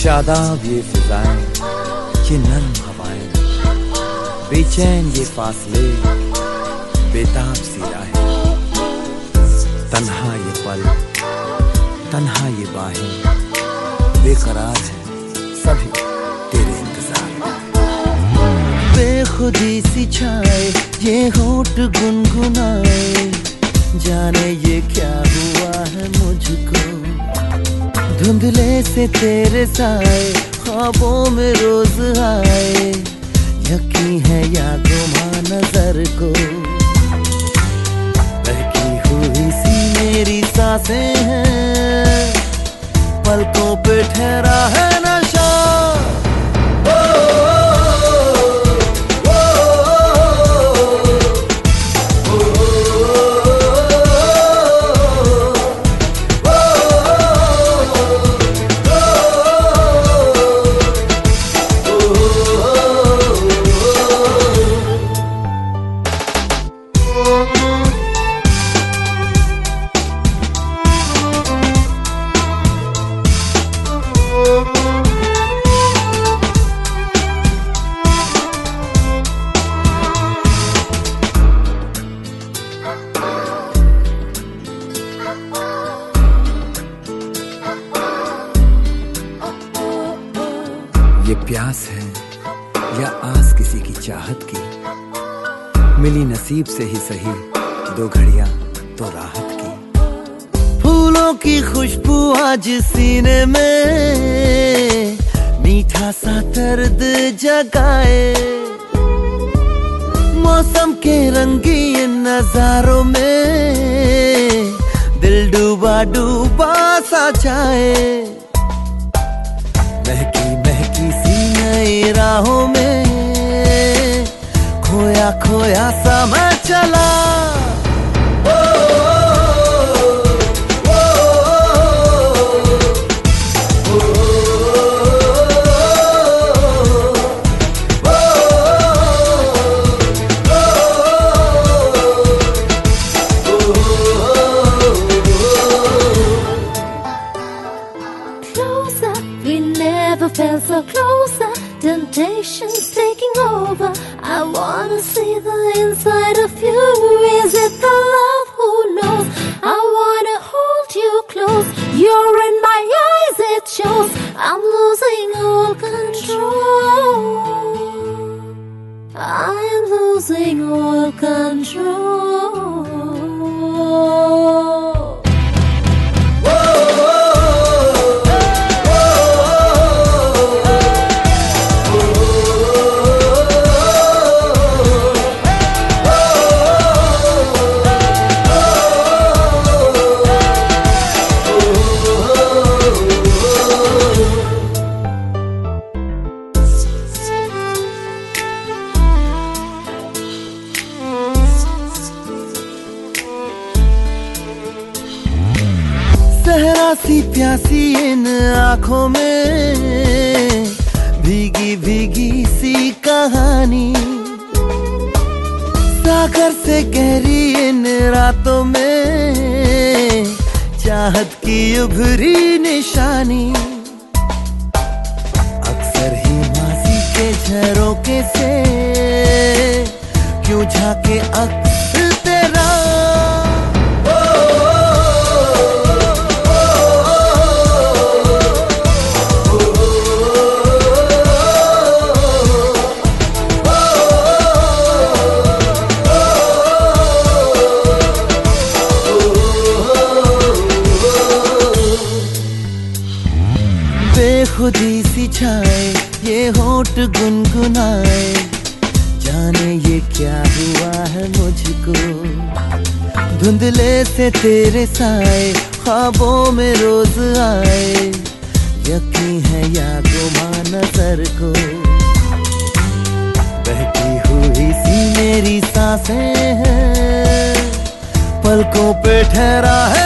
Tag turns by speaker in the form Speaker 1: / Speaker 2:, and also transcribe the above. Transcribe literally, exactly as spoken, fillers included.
Speaker 1: शादाब ये फिजाएं, ये नर्म हवाएं, बेचैन ये फासले, बेताब सी राहें, तन्हा ये पल, तन्हा ये बाहें, बेकरार है सभी तेरे इंतजार में। बेखुदी सी छाए ये होठ गुनगुनाए, जाने ये क्या हुआ है मुझको। धुंधले से तेरे साए ख्वाबों में रोज आए, यकीन है या गुमा नजर को। बहकी हुई सी मेरी सांसें हैं, पलकों पे ठहरा है नशा। ये प्यास है या आस किसी की चाहत की, मिली नसीब से ही सही दो घड़ियां तो राहत की। फूलों की खुशबू आज सीने में मीठा सा दर्द जगाए, मौसम के रंगीन नजारों में दिल डूबा डूबा सा जाए। महकी महकी सी नई राहों में खोया खोया सा मैं चला।
Speaker 2: We never felt so closer, temptation's taking over. I wanna see the inside of you. Is it the love? Who knows? I wanna hold you close. You're in my eyes, it shows. I'm losing all control. I am losing all control.
Speaker 1: सहरा सी प्यासी इन आँखों में भीगी भीगी सी कहानी, सागर से गहरी इन रातों में चाहत की उभरी निशानी। अक्सर ही मासी के झरोके से क्यों झाके अक्सर तेरा। बेखुदी सी छाए ये होठ गुनगुनाए, जाने ये क्या हुआ है मुझको। धुंधले से तेरे साए ख्वाबों में रोज आए, यकीन है या गुमा नजर को। बहकी हुई सी मेरी सांसें हैं, पलकों पे ठहरा है